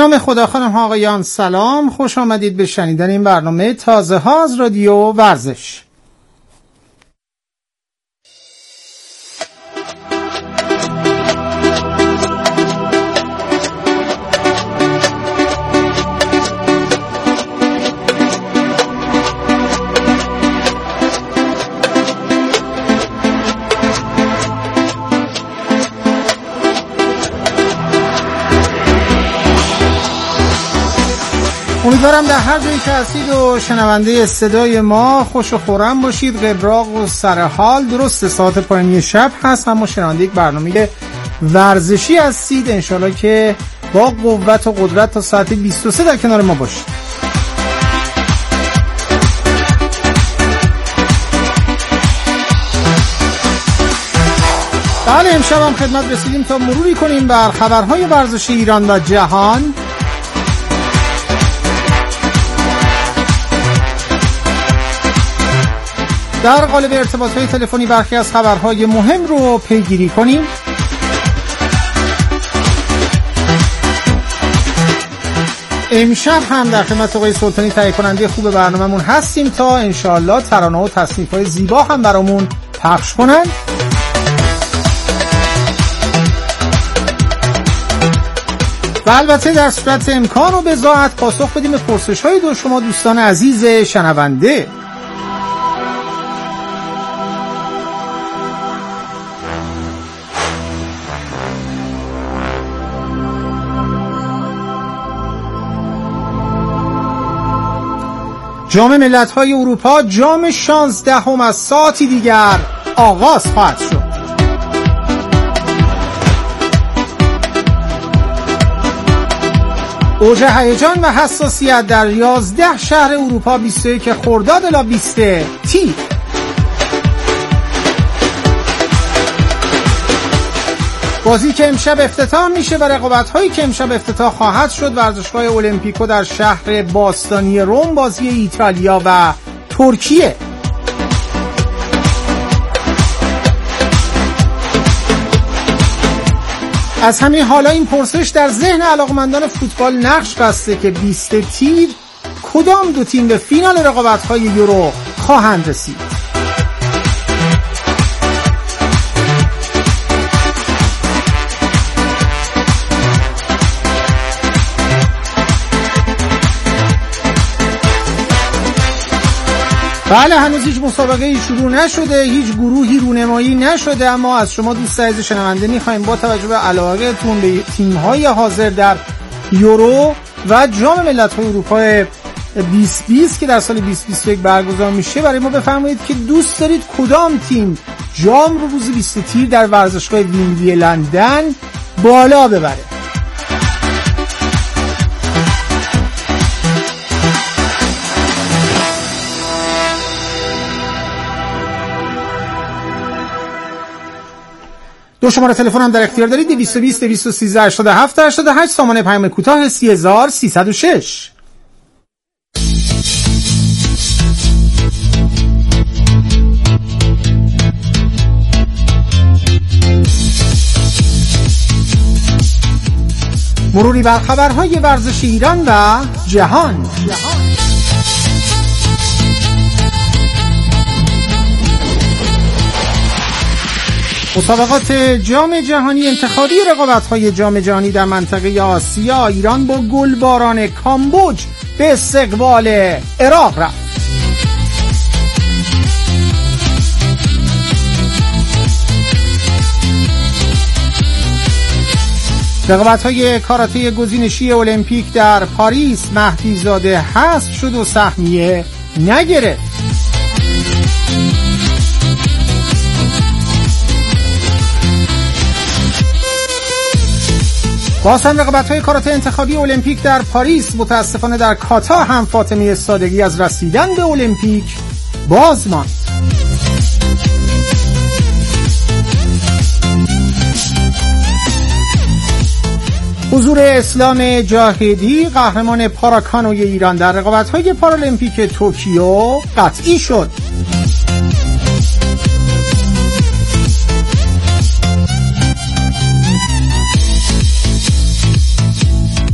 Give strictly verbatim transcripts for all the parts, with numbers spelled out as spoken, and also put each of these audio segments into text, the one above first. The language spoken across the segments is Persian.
نام خدا، خانم ها آقایان سلام، خوش آمدید به شنیدن این برنامه تازه ها از رادیو ورزش. امیدوارم در هر جایی که هستید و شنونده صدای ما خوش و خرم باشید، قبراق و سرحال. درست ساعت پایانی شب هست، اما شنونده یک برنامه ورزشی هستید. انشالله که با قوت و قدرت تا ساعت بیست و سه در کنار ما باشید. بله، امشب هم خدمت رسیدیم تا مروری کنیم بر خبرهای ورزشی ایران و جهان. در قالب ارتباط‌های تلفنی برخی از خبرهای مهم رو پیگیری کنیم. امشب هم در خدمت آقای سلطانی تهیه کننده خوب برنامه‌مون هستیم تا انشالله ترانه و تصنیف‌های زیبا هم برامون پخش کنن. و البته در صورت امکان و بضاعت پاسخ بدیم به پرسش‌های دو شما دوستان عزیز شنونده. جام ملت‌های اروپا، جام شانزدهم از ساعتی دیگر آغاز خواهد شد. اوج هیجان و حساسیت در یازده شهر اروپا، بیست و یک خرداد الی بیست تیر. بازی که امشب افتتاح میشه و رقابت‌هایی که امشب افتتاح خواهد شد، ورزشگاه المپیکو در شهر باستانی روم، بازی ایتالیا و ترکیه. از همین حالا این پرسش در ذهن علاقمندان فوتبال نقش بسته که بیست تیر کدام دو تیم به فینال رقابت‌های یورو خواهند رسید؟ بله، هنوز هیچ مسابقه شروع نشده، هیچ گروهی رونمایی نشده، اما از شما دوست عزیز شنونده می‌خوایم با توجه به علاقه‌تون به تیم‌های حاضر در یورو و جام ملت‌های اروپا بیست بیست که در سال بیست بیست و یک برگزار میشه، برای ما بفرمایید که دوست دارید کدام تیم جام رو روز بیست تیر در ورزشگاه ویمبلی لندن بالا ببره. دو شماره تلفن هم در اختیار دارید: دویست و بیست دویست و سیزده هشتاد و هفت هشتاد و هشت، سامانه پیام کوتاه سی هزار سیصد و شش. مروری بر خبرهای ورزشی ایران و جهان. مسابقات جام جهانی، انتخابی رقابت‌های جام جهانی در منطقه آسیا، ایران با گلباران کامبوج به استقبال عراق رفت. رقابت‌های کاراته گزینشی المپیک در پاریس، مهدی زاده حذف شد و سهمیه نگرفت. باز هم رقابت‌های کاراته انتخابی المپیک در پاریس، متاسفانه در کاتا هم فاطمه صادقی از رسیدن به المپیک باز ماند. حضور اسلام جاهدی، قهرمان پاراکانوی ایران در رقابت‌های پارالمپیک توکیو قطعی شد.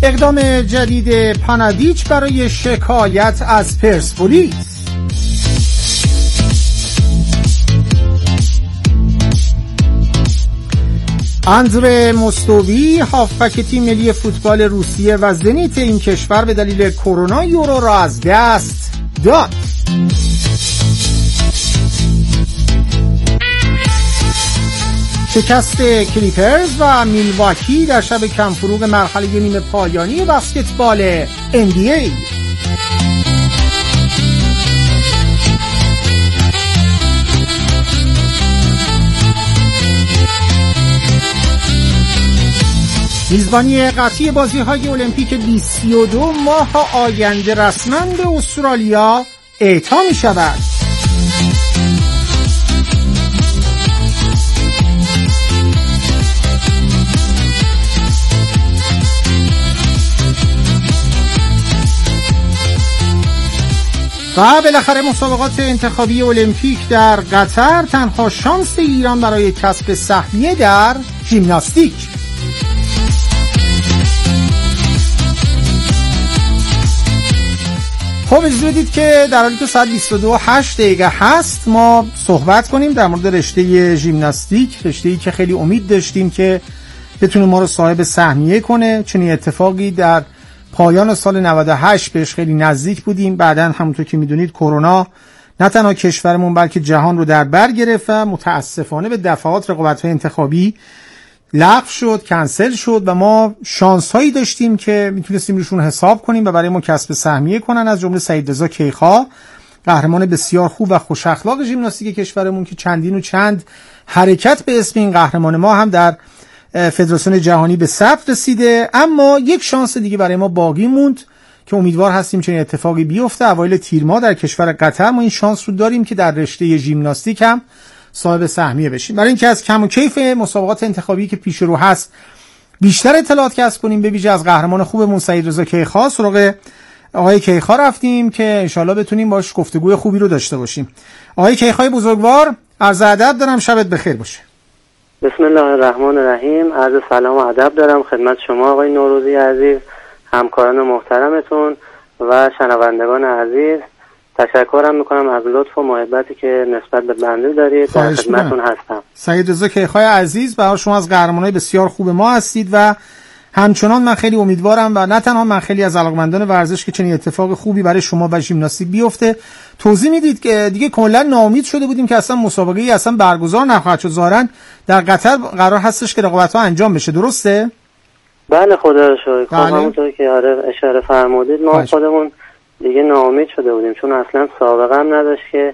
اقدام جدید پانادیچ برای شکایت از پرسپولیس. اندره مستووی هافبک تیم ملی فوتبال روسیه و زنیت این کشور به دلیل کرونا یورو را از دست داد. شکست کلیپرز و میلواکی در شب کم‌فروغ مرحله نیمه پایانی بسکتبال ان بی ای. میزبانی قطعی بازی‌های المپیک بیست و دو ماه آینده رسما به استرالیا اعطا می‌شود. و بالاخره مسابقات انتخابی المپیک در قطر، تنها شانس ایران برای کسب سهمیه در ژیمناستیک. خب اجازه بدید که در حالی که ساعت بیست و دو و هشت دقیقه هست ما صحبت کنیم در مورد رشته ژیمناستیک، رشته‌ای که خیلی امید داشتیم که بتونه ما رو صاحب سهمیه کنه. چنین اتفاقی در پایان سال نود و هشت بهش خیلی نزدیک بودیم. بعداً همونطور که میدونید کرونا نه تنها کشورمون بلکه جهان رو در بر گرفت و متاسفانه به دفعات رقابت‌های انتخابی لغو شد، کنسل شد و ما شانس هایی داشتیم که میتونستیم روشون حساب کنیم و برای ما کسب سهمیه کنن، از جمله سعید رضا کیخا، قهرمان بسیار خوب و خوش اخلاق ژیمناستیک کشورمون که چندین و چند حرکت به اسم این قهرمان ما هم در فدراسیون جهانی به ثبت رسیده. اما یک شانس دیگه برای ما باقی موند که امیدوار هستیم چنین اتفاقی بیفته. اوایل تیر ماه در کشور قطر ما این شانس رو داریم که در رشته ژیمناستیک هم صاحب سهمیه بشیم. برای اینکه از کم و کیف مسابقات انتخابی که پیش رو هست بیشتر اطلاعات کسب کنیم، به ویژه از قهرمان خوبمون سعید رضا کیخا سراغ آقای کیخا رفتیم که انشالله بتونیم باش گفتگوی خوبی رو داشته باشیم. آقای کیخای بزرگوار، عرض ادب دارم، شبت بخیر باشه. بسم الله الرحمن الرحیم. عرض سلام و ادب دارم خدمت شما آقای نوروزی عزیز، همکاران محترمتون و شنوندگان عزیز. تشکرم میکنم از لطف و محبتی که نسبت به بنده دارید. در خدمتتون هستم. سعید رضا کیخای عزیز، برای شما از قهرمانای بسیار خوب ما هستید و همچنان من خیلی امیدوارم و نه تنها من، خیلی از علاقمندان ورزش که چنین اتفاق خوبی برای شما و ژیمناستیک بیفته. توضیح میدید که دیگه کلا ناامید شده بودیم که اصلا مسابقه ای اصلا برگزار نخواهد شد. ظاهرا در قطر قرار هستش که رقابت‌ها انجام بشه، درسته؟ بله خدا رو شکر. خب همونطور که آره اشاره فرمودید ما باش. خودمون دیگه ناامید شده بودیم چون اصلا سابقه هم نداشت که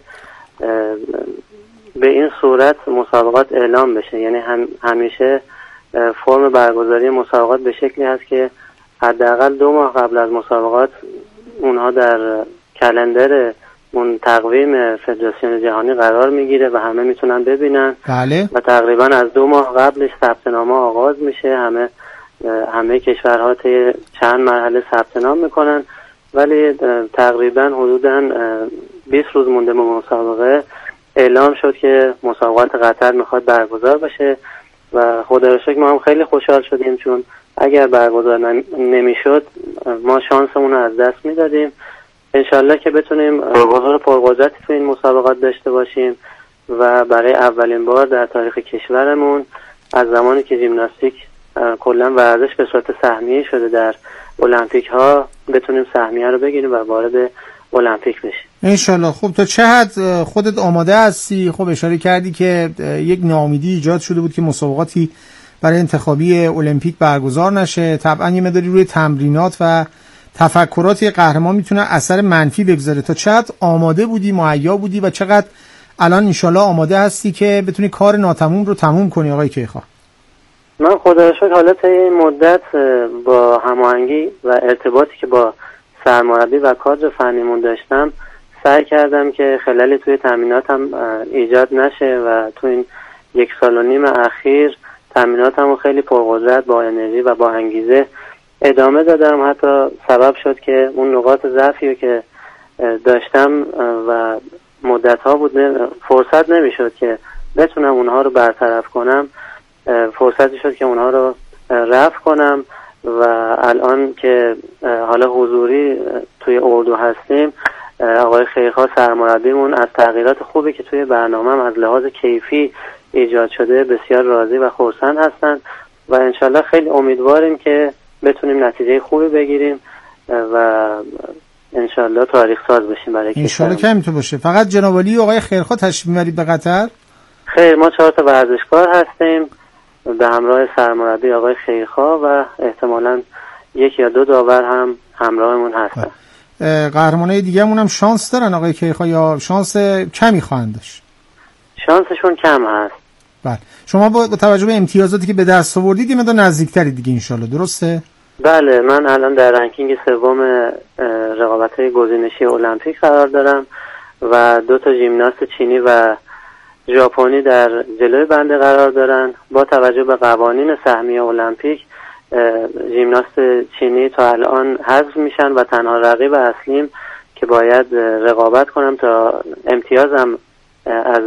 به این صورت مسابقات اعلام بشه. یعنی هم همیشه فرم برگزاری مسابقات به شکلی هست که حداقل دو ماه قبل از مسابقات اونها در کلندر اون تقویم فدراسیون جهانی قرار میگیره و همه میتونن ببینن. بله. و تقریبا از دو ماه قبلش ثبت نام آغاز میشه. همه همه کشورها طی چند مرحله ثبت نام میکنن، ولی تقریبا حدوداً بیست روز مونده به مسابقه اعلام شد که مسابقات قطر میخواد برگزار بشه و خدا رو شکر ما هم خیلی خوشحال شدیم، چون اگر برگزار نمیشد ما شانسمون رو از دست میدادیم. انشالله که بتونیم حضور پرقدرتی تو این مسابقات داشته باشیم و برای اولین بار در تاریخ کشورمون از زمانی که ژیمناستیک کلا ورزش به صورت سهمیه شده در المپیک ها بتونیم سهمیه رو بگیریم و وارد المپیک بشیم انشالله. خب تا چه حد خودت آماده هستی؟ خب اشاره کردی که یک ناامیدی ایجاد شده بود که مسابقاتی برای انتخابی المپیک برگزار نشه. طبعا یه مقداری روی تمرینات و تفکرات قهرمان میتونه اثر منفی بگذاره. تا چقدر آماده بودی، مهیا بودی و چقدر الان انشالله آماده هستی که بتونی کار ناتموم رو تموم کنی آقای کیخا؟ من خدا رو شکر حالا تا این مدت با هماهنگی و ارتباطی که با سرمربی و کادر فنیمون داشتم سعی کردم که خلالی توی تمریناتم ایجاد نشه و تو این یک سال و نیم اخیر تمریناتم خیلی پرقدرت با انرژی و با انگیزه ادامه دادم. حتی سبب شد که اون نقاط ضعفی که داشتم و مدت ها بود فرصت نمیشد که بتونم اونها رو برطرف کنم، فرصتی شد که اونها رو رفع کنم و الان که حالا حضوری توی اردو هستیم، آقای خیرخواه سرمربیمون از تغییرات خوبی که توی برنامه از لحاظ کیفی ایجاد شده بسیار راضی و خرسند هستن و انشالله خیلی امیدواریم که بتونیم نتیجه خوبی بگیریم و انشالله تاریخ ساز بشیم برای کشور. انشالله که همینطور باشه. فقط جناب علی آقای خیرخواه تشریف میبرید به قطر؟ خیر، ما چهار تا ورزشکار هستیم به همراه سرمربی آقای خیرخواه و احتمالاً یک یا دو داور هم همراهمون هستن. قهرمانای دیگه‌مون هم شانس دارن آقای خیرخواه یا شانس کمی خواهند داشت؟ شانسشون کم هست. بله. شما با توجه به امتیازاتی که به دست آوردید یه مقدار نزدیک‌تری دیگه انشالله، درسته؟ بله، من الان در رنکینگ سوم رقابت‌های گزینشی المپیک قرار دارم و دو تا ژیمناست چینی و ژاپنی در جلوی بنده قرار دارن. با توجه به قوانین سهمیه المپیک ژیمناست چینی تا الان حذف میشن و تنها رقیب اصلیم که باید رقابت کنم تا امتیازم از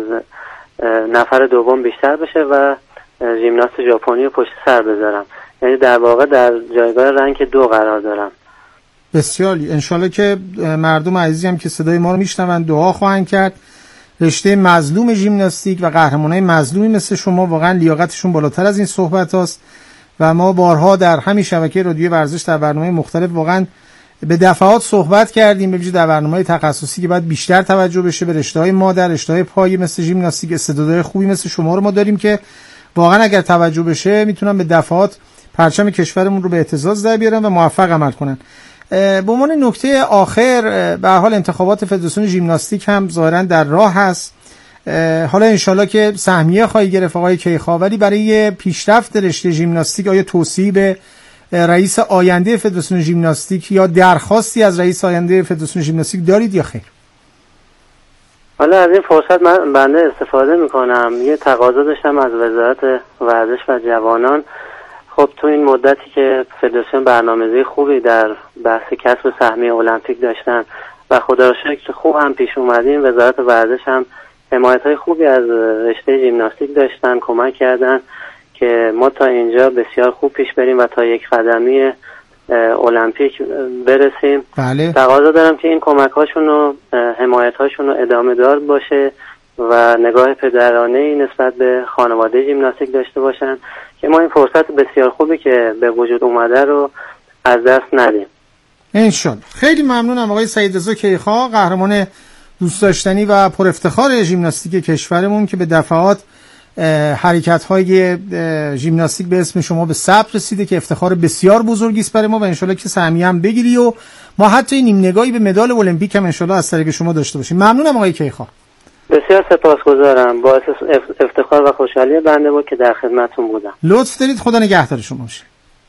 نفر دوم بیشتر بشه و ژیمناست ژاپنی رو پشت سر بذارم، یعنی در واقع در جایگاه رنک دو قرار دارم. بسیاری. انشالله که مردم عزیزی هم که صدای ما رو میشنون دعا خواهند کرد. رشته مظلوم ژیمناستیک و قهرمانای مظلومی مثل شما واقعا لیاقتشون بالاتر از این صحبت هاست و ما بارها در همین شبکه رادیو ورزش در برنامه مختلف واقعا به دفعات صحبت کردیم، به ویژه در برنامه‌های تخصصی که باید بیشتر توجه بشه به رشته‌های مادر، رشته‌های پایه مثل ژیمناستیک. استعدادهای خوبی مثل شما رو ما داریم که واقعا اگر توجه بشه میتونن به دفعات پرچم کشورمون رو به اهتزاز در بیارن و موفق عمل کنن. به عنوان نکته آخر، به هر حال انتخابات فدراسیون ژیمناستیک هم ظاهرا در راه هست. حالا انشالله که سهمیه خواهی گرفت آقای کیخواه، ولی برای پیشرفت رشته ژیمناستیک آیا توصیه‌ای به رئیس آینده فدراسیون ژیمناستیک یا درخواستی از رئیس آینده فدراسیون ژیمناستیک دارید یا خیر؟ حالا از این فرصت من بنده استفاده میکنم، یه تقاضا داشتم از وزارت ورزش و جوانان. خب تو این مدتی که فدراسیون برنامه‌ریزی خوبی در بحث کسب سهمیه المپیک داشتن و خدا را شکر خوب هم پیش اومدیم، وزارت ورزش هم حمایت‌های خوبی از رشته ژیمناستیک داشتن، کمک کردن که ما تا اینجا بسیار خوب پیش بریم و تا یک قدمی المپیک برسیم. بله. تقاضا دارم که این کمک‌هاشون و حمایت‌هاشون رو ادامه دار باشه و نگاه پدرانه‌ای نسبت به خانواده ژیمناستیک داشته باشن که ما این فرصت بسیار خوبی که به وجود اومده رو از دست ندیم. انشالله. خیلی ممنونم آقای سعید رضا کیخواه، قهرمان دوست داشتنی و پر افتخار ژیمناستیک کشورمون که به دفعات حرکت‌های ژیمناستیک به اسم شما به ثبت رسیده که افتخار بسیار بزرگی است برای ما و انشالله که سهمیه هم بگیری و ما حتی نیم نگاهی به مدال المپیک هم انشالله از طریق شما داشته باشیم. ممنونم آقای کیخواه. بسیار سپاسگزارم. باعث افتخار و خوشحالی بنده بود که در خدمتتون بودم. لطف دارید. خدا نگهدار شما باشه.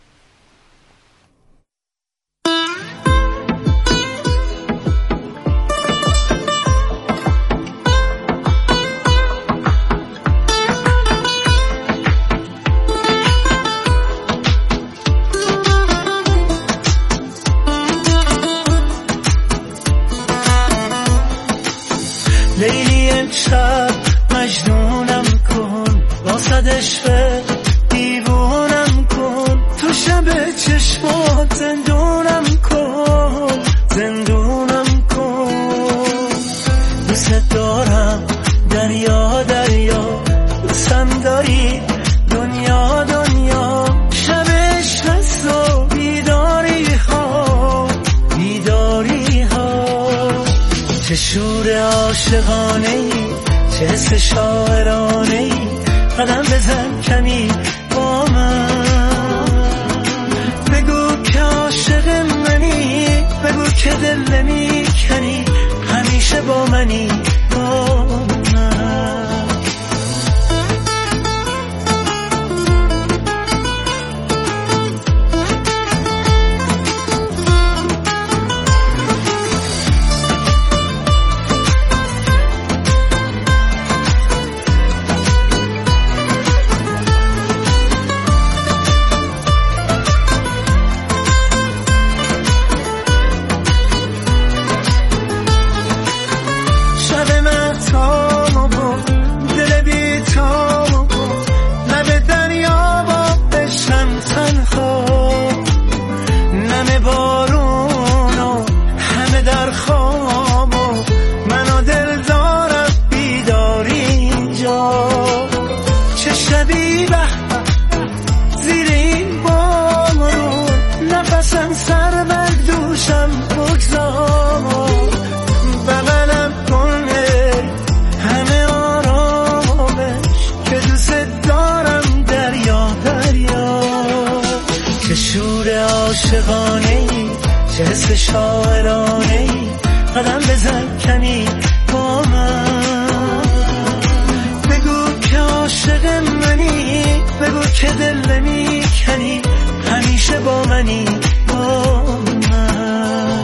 لیلی امشب مجنونم کن، واسد عشق دیوونم کن، تو شب چشمات زندونم کن، زندونم کن. دوست دارم دریا دریا، دوستم داری دنیا دنیا، شب عشق و بیداری ها بیداری ها. چه شور عاشقانه ای، چه حس شاعرانه ای، قدم بزن کمی با من، بگو که عاشق منی، بگو که دل نمی کنی، همیشه با منی با من. شب چه حس شاعرانه‌ای قدم بزن کمی با من. بگو که عاشق منی، بگو که دل نمیکنی، همیشه با منی با من.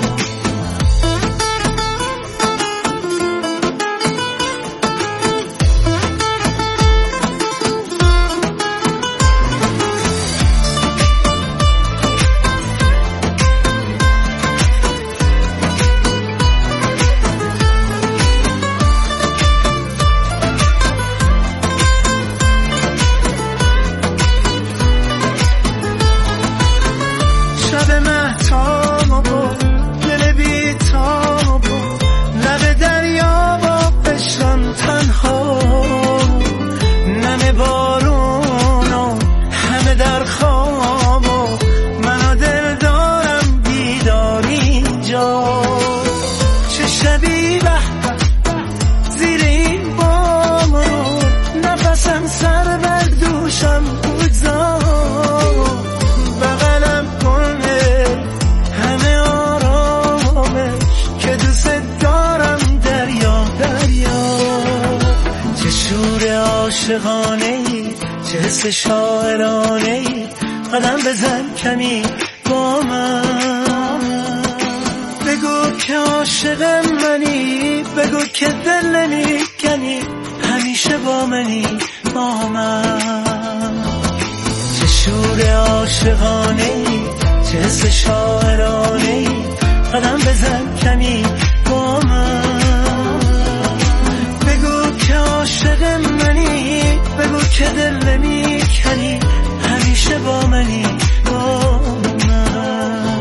چه حس شاعرانه‌ای قدم بزن کمی با من. بگو که عاشق منی، بگو که دل نمیکنی، همیشه با منی با من. چه شور عاشقانه‌ای، چه حس شاعرانه‌ای قدم بزن کمی با من. بگو که عاشق منی، بگو که دل نمیکنی، همیشه با منی با من.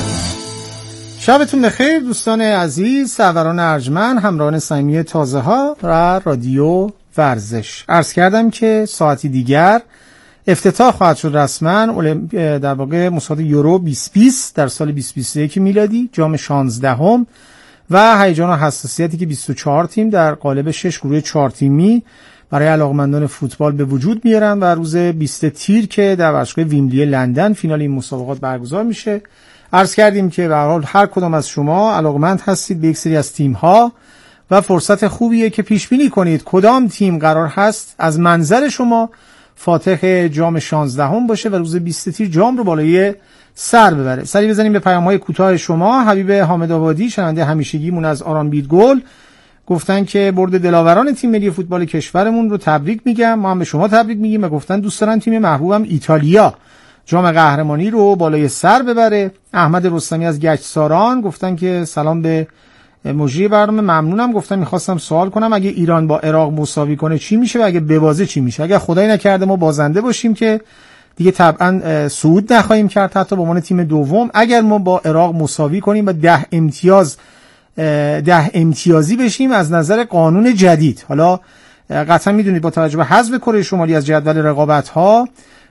شبتون بخیر دوستان عزیز، سروران ارجمند، همراهان صمیمی تازه ها و رادیو ورزش. عرض کردم که ساعتی دیگر افتتاح خواهد شد رسما در واقع مسابقه یورو بیست بیست در سال بیست بیست و یک میلادی، جام شانزدهم و هیجان و حساسیتی که بیست و چهار تیم در قالب شش گروه چهار تیمی برای علاقمندان فوتبال به وجود میارن و روز بیست تیر که در ورزشگاه ویمبلی لندن فینال این مسابقات برگزار میشه. عرض کردیم که به هر حال هر کدام از شما علاقمند هستید به یک سری از تیم ها و فرصت خوبیه که پیش بینی کنید کدام تیم قرار هست از منظر شما فاتح جام شانزدهم باشه و روز بیست تیر جام رو بالای سر ببره. سری بزنیم به پیام‌های کوتاه شما. حبیب حامد آبادی شنونده همیشگیمون از آران بیدگل گفتن که برد دلاوران تیم ملی فوتبال کشورمون رو تبریک میگم. ما هم به شما تبریک میگیم و گفتن دوست دارن تیم محبوبم ایتالیا جام قهرمانی رو بالای سر ببره. احمد رستمی از گچساران گفتن که سلام به مجری برنامه، ممنونم. گفتم میخواستم سوال کنم اگه ایران با عراق مساوی کنه چی میشه و اگه ببازه چی میشه؟ اگه خدای نکرده ما بازنده باشیم که دیگه طبعا صعود نخواهیم کرد حتی به عنوان تیم دوم. اگر ما با عراق مساوی کنیم و ده امتیاز ده امتیازی بشیم از نظر قانون جدید، حالا قطعا میدونید با توجه به حذف کره شمالی از جدول رقابت ها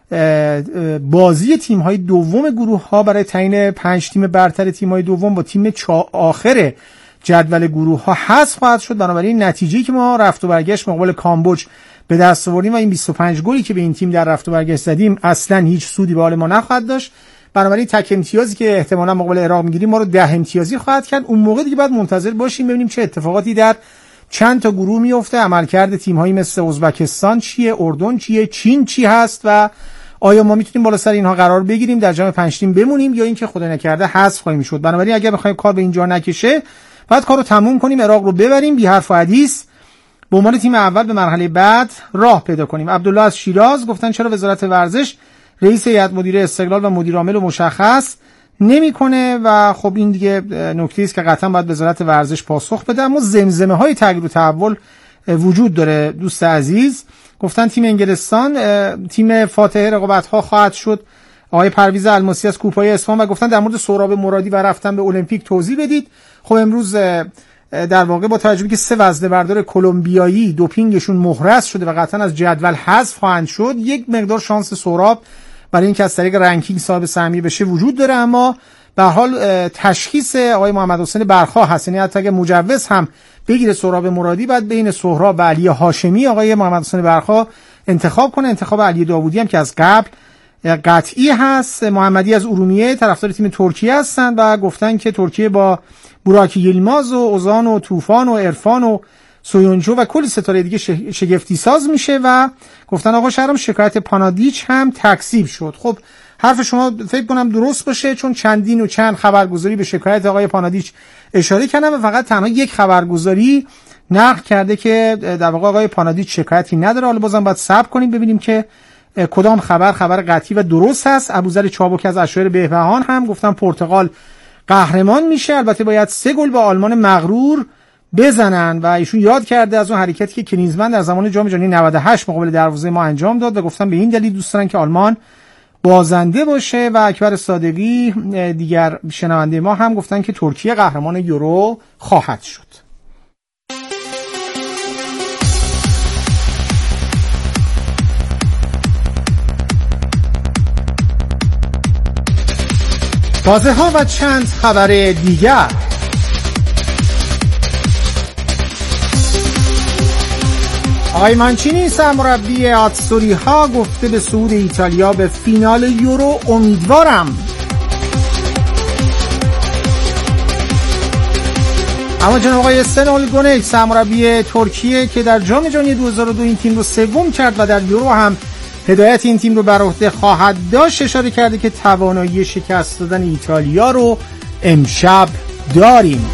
بازی تیم های دوم گروه ها برای تعیین پنج تیم برتر تیم های دوم با تیم آخر جدول گروه ها حذف خواهد شد. بنابراین نتیجه‌ای که ما رفت و برگشت مقابل کامبوج به دست آوردیم و این بیست و پنج گلی که به این تیم در رفت و برگشت زدیم اصلا هیچ سودی به حال ما نخواهد داشت. بنابراین تک امتیازی که احتمالاً مقابل عراق میگیریم ما رو ده امتیازی خواهد کرد. اون موقع دیگه باید منتظر باشیم ببینیم چه اتفاقاتی در چند تا گروه میفته، عملکرد تیم‌هایی مثل ازبکستان چیه، اردن چیه، چین چی هست و آیا ما میتونیم بالا سر اینها قرار بگیریم در جام پنج تیم بمونیم یا اینکه خدا نکرده حذف خواهیم شد. بنابراین اگر بخوایم کار به اینجا نکشه باید کارو تموم کنیم، عراق رو ببریم، بی حرف و حدیث به عنوان تیم اول به مرحله بعد راه پیدا کنیم. عبدالله از شیراز گفتن چرا وزارت ورزش رئیس هیئت مدیره استقلال و مدیر عامل رو مشخص نمیکنه؟ و خب این دیگه نکته است که قطعا باید وزارت ورزش پاسخ بده. اما زمزمه های تغییر و تحول وجود داره. دوست عزیز گفتن تیم انگلستان تیم فاتح رقابت ها خواهد شد. آقای پرویز الماسی از کوپای اصفهان و گفتن در مورد سهراب مرادی و رفتن به المپیک توضیح بدید. خب امروز در واقع با توجه به که سه وزنه بردار کلمبیایی دوپینگشون محرز شده و قطعا از جدول حذف خواهند شد، یک مقدار شانس سهراب برای اینکه از طریق رنکینگ صاحب سهمیه بشه وجود داره. اما به هر حال تشخیص آقای محمد حسین برخا هست، یعنی حتی اگه مجوز هم بگیره سهراب مرادی بعد بین سهراب و علی هاشمی آقای محمد حسین برخا انتخاب کنه. انتخاب علی داوودی هم که از قبل قطعی هست. محمدی از ارومیه طرفدار تیم ترکیه هستن و گفتن که ترکیه با بوراک یلماز و اوزان و طوفان و عرفان و سویونجو و کلی ستاره دیگه شگفتی ساز میشه و گفتن آقا شهرام شکایت پانادیچ هم تکذیب شد. خب حرف شما فکر کنم درست باشه، چون چندین و چند خبرگزاری به شکایت آقای پانادیچ اشاره کردن و فقط تنها یک خبرگزاری نقل کرده که در واقع آقای پانادیچ شکایتی نداره. حالا بازم باید صبر کنیم ببینیم که کدام خبر خبر قطعی و درست هست. ابوذر چابک از اشایر بهبهان هم گفتن پرتغال قهرمان میشه، البته باید سه گل با آلمان مغرور بزنن و ایشون یاد کرده از اون حرکتی که کلینزمن در زمان جام جهانی نود و هشت مقابل دروازه ما انجام داد و گفتن به این دلیل دوست دارن که آلمان بازنده باشه. و اکبر صادقی دیگر شنونده ما هم گفتن که ترکیه قهرمان یورو خواهد شد. تازه ها و چند خبر دیگر. آقای مانچینی سرمربی آتسوری ها گفته به صعود ایتالیا به فینال یورو امیدوارم. اما جناب آقای سنول گونک سرمربی ترکیه که در جام جهانی دو هزار و دو این تیم رو سوم کرد و در یورو هم هدایت این تیم رو بر عهده خواهد داشت، اشاره کرده که توانایی شکست دادن ایتالیا رو امشب داریم.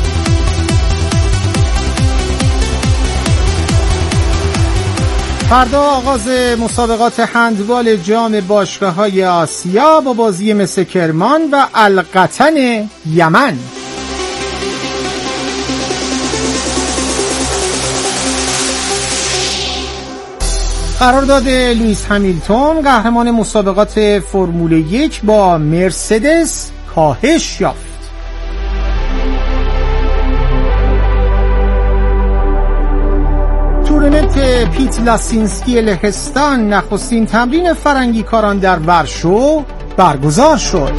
فردا آغاز مسابقات هندبال جام باشگاه‌های آسیا با بازی مس کرمان و القطن یمن. قرارداد لوئیس همیلتون قهرمان مسابقات فرمول یک با مرسدس کاهش یافت. تورنمنت پیت لاسینسکی لهستان نخستین تمرین فرنگی کاران در ورشو برگزار شد.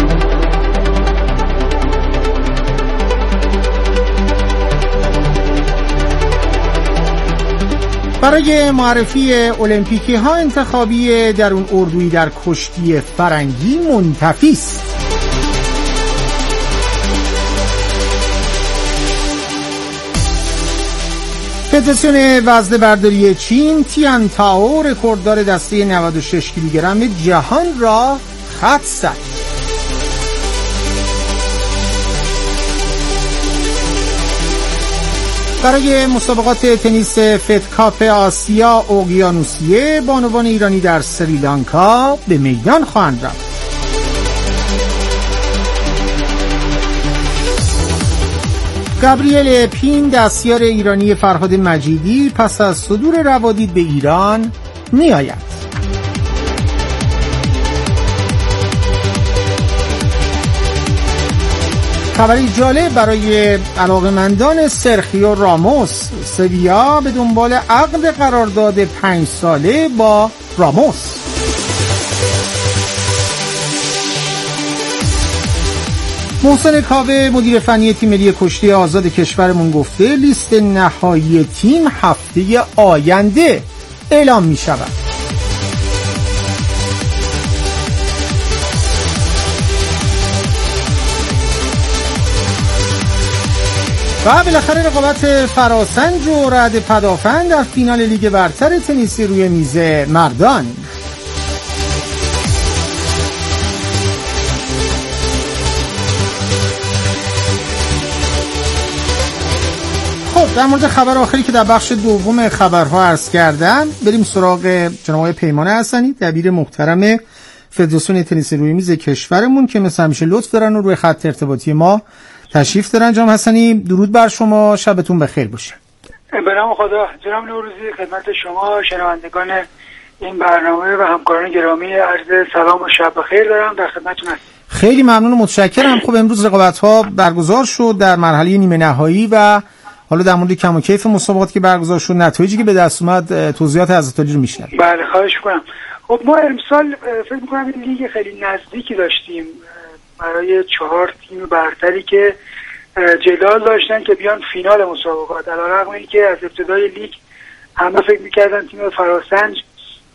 برای معرفی المپیکی ها انتخابی درون اردویی در کشتی فرنگی منتفی است. فدراسیون وزنه برداری چین تیان تائو رکورددار دسته نود و شش کیلوگرم جهان را خط زد. برای مسابقات تنیس فد کاپ آسیا اقیانوسیه بانوان ایرانی در سریلانکا به میدان خواهند رفت. گابریل پین دستیار ایرانی فرهاد مجیدی پس از صدور روادید به ایران می آید. خبری جالب برای علاقه‌مندان سرخیو راموس، سویا به دنبال عقد قرارداد پنج ساله با راموس. محسن کاوه مدیر فنی تیم ملی کشتی آزاد کشورمون گفته لیست نهایی تیم هفته آینده اعلام می شود. و بالاخره رقابت فراسنج و رعد پدافند در فینال لیگ برتر تنیسی روی میز مردان. خب در مورد خبر آخری که در بخش دوم خبرها عرض کردم بریم سراغ جناب آقای پیمان حسنی دبیر محترم فدراسیون تنیس روی میز کشورمون که مثل همیشه لطف دارن و روی خط ارتباطی ما تشریف دارن. جناب حسنی درود بر شما، شبتون بخیر باشه. به نام خدا. جناب نوروزی خدمت شما شنوندگان این برنامه و همکاران گرامی عرض سلام و شب بخیر دارم، در خدمتتون هستم. خیلی ممنون و متشکرم. خب امروز رقابت‌ها برگزار شد در مرحله نیمه نهایی و حالا در مورد کم و کیف مسابقات که برگزار شد، نتایجی که به دست اومد، توضیحات حضرت عالی رو میشنویم. بله خواهش می‌کنم. خب ما امسال فکر می‌کنم این لیگ خیلی نزدیکی داشتیم برای چهار تیم برتری که جلال داشتن که بیان فینال مسابقات، علیرغم اینکه از ابتدای لیگ همه فکر می‌کردن تیم فراسنج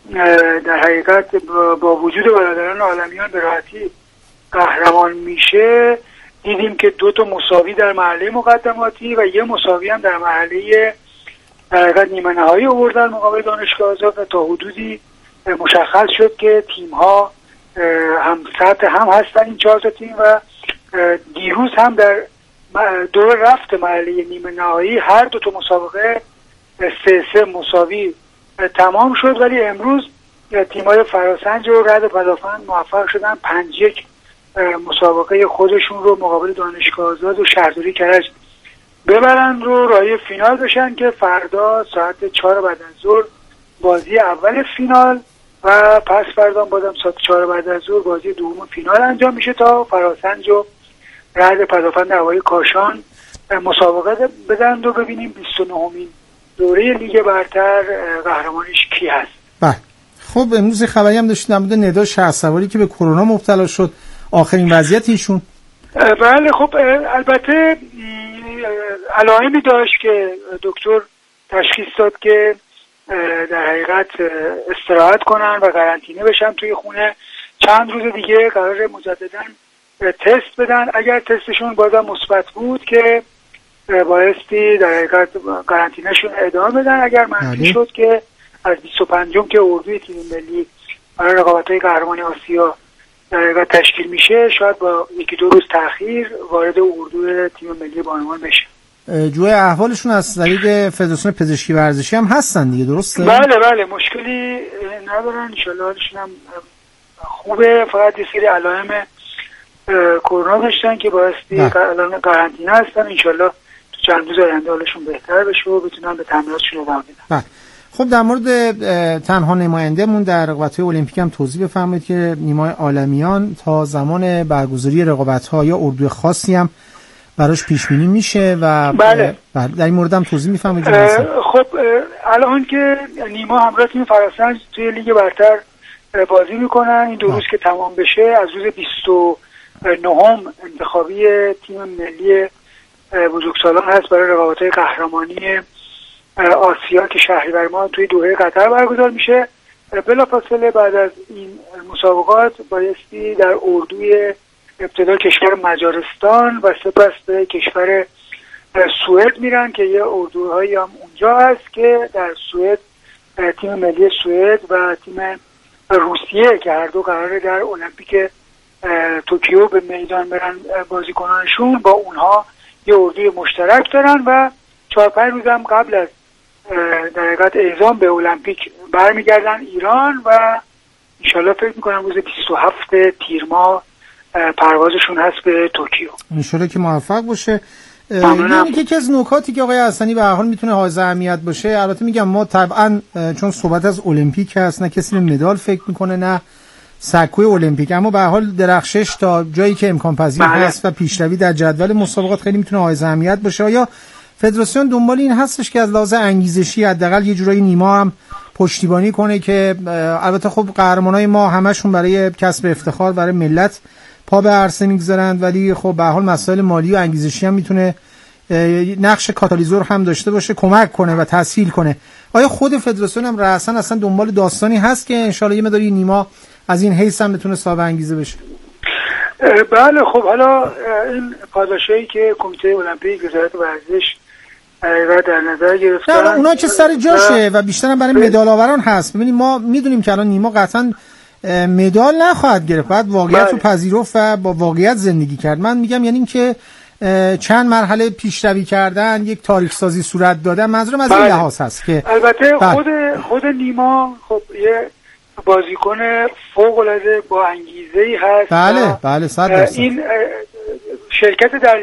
در حقیقت با وجود برادران عالمیان به راحتی قهرمان میشه، دیدیم که دو تا مساوی در مرحله مقدماتی و یه مساوی هم در مرحله در حقیقت نیمه نهایی آوردن مقابل دانشگاه آزاد و تا حدودی مشخص شد که تیم ها هم سطح هم هستن این چهار تا تیم و دیروز هم در دور رفت مرحله نیمه نهایی هر دو تا مسابقه سه سه مساوی تمام شد، ولی امروز تیم‌های فراسنج و رد پدافند موفق شدن پنج یک مسابقه خودشون رو مقابل دانشگاه آزاد و شهرداری کرج ببرن رو راهی فینال بشن که فردا ساعت چهار بعد از ظهر بازی اول فینال و پس فردا بازم ساعت چهار بعد از ظهر بازی دوم فینال انجام میشه تا فراسنج و رد پدافند هوایی کاشان مسابقه بدن و ببینیم بیست و نهمین دوره لیگ برتر قهرمانش کی هست. بله. خب امروز خبری هم داشتیم در مورد ندا شهسواری که به کرونا مبتلا شد، آخرین وضعیت ایشون. بله خب البته علائمی داشت که دکتر تشخیص داد که در حقیقت استراحت کنن و قرنطینه بشن توی خونه. چند روز دیگه قرار مجددا تست بدن، اگر تستشون بازم مثبت بود که بایستی در حقیقت قرنطینهشون ادامه بدن، اگر منفی شد که از بیست و پنجم که اردوی تیم ملی برای رقابت‌های قهرمانی آسیا در حقیقت تشکیل میشه شاید با یکی دو روز تأخیر وارد اردوی تیم ملی بانوان بشه. جوی احوالشون از طریق فدراسیون پزشکی ورزشی هم هستن دیگه، درسته؟ بله بله مشکلی ندارن، ان شاءالله حالشون هم خوبه، فقط یه سری علائم کرونا داشتن که بایستی الان قرنطینه هستن، ان شاءالله تو چند روز آینده حالشون بهتر بشه و بتونن به تمریناتشون ادامه بدن. خب در مورد تنها نماینده‌مون در رقابت‌های المپیک هم توضیح بفرمایید که نیمای عالمیان تا زمان برگزاری رقابت‌ها یا اردوی خاصی هم براش پیش بینی میشه و بله. در این مورد هم توضیح میفرمایید. خب الان که نیما همراه تیم فراسنج توی لیگ برتر بازی میکنن، این دو روز که تمام بشه از روز بیست و نهم انتخابی تیم ملی بزرگسالان هست برای رقابت‌های قهرمانی آسیا که شهریور ماه توی دوحه قطر برگزار میشه. بلافاصله بعد از این مسابقات بایستی در اردوی ابتدا کشور مجارستان و سپس به کشور سوئد میرن که یه اردوهایی هم اونجا هست که در سوئد تیم ملی سوئد و تیم روسیه که هر دو قراره در المپیک توکیو به میدان برن بازیکنانشون با اونها یه اردوی مشترک دارن و چهار پنج روز هم قبل از در حقیقت اعزام به المپیک برمیگردن ایران و انشالله فکر میکنم روز بیست و هفتم تیر ماه پروازشون هست به توکیو. انشالله که موفق باشه. یعنی که یکی از نکاتی که آقای حسنی به هر حال میتونه حائز اهمیت باشه، البته میگم ما طبعا چون صحبت از المپیک هست نه کسی به مدال فکر میکنه نه سکوی المپیک، اما به هر حال درخشش تا جایی که امکان پذیر هست و پیشروی در جدول مسابقات خیلی میتونه حائز اهمیت باشه. آیا فدراسیون دنبال این هستش که از لحاظ انگیزشی حداقل یه جورایی نیما هم پشتیبانی کنه که البته خب قهرمانای ما همشون برای کسب افتخار برای ملت پا به عرصه میگذارند، ولی خب به هر حال مسائل مالی و انگیزشی هم میتونه نقش کاتالیزور هم داشته باشه، کمک کنه و تسهیل کنه. آیا خود فدراسیون هم رأساً اصلا دنبال داستانی هست که انشالله یه مقداری نیما از این حیث هم بتونه صاحب انگیزه بشه؟ بله خب حالا این پاداشایی که کمیته المپیک وزارت ورزش و در نظر گرفتن نه اونا که سر جاشه و بیشتر هم برای مدال آوران هست. ببینید ما میدونیم که الان نیما قطعاً مدال نخواهد گرفت، بعد واقعیت رو پذیرفت و با واقعیت زندگی کرد. من میگم یعنی این که چند مرحله پیشروی کردن، یک تاریخ سازی صورت دادن، منظورم از این لحاظ هست که البته خود خود نیما خب یه بازیکن فوق العاده با انگیزه‌ای هست. بله بله صد درصد. این شرکت در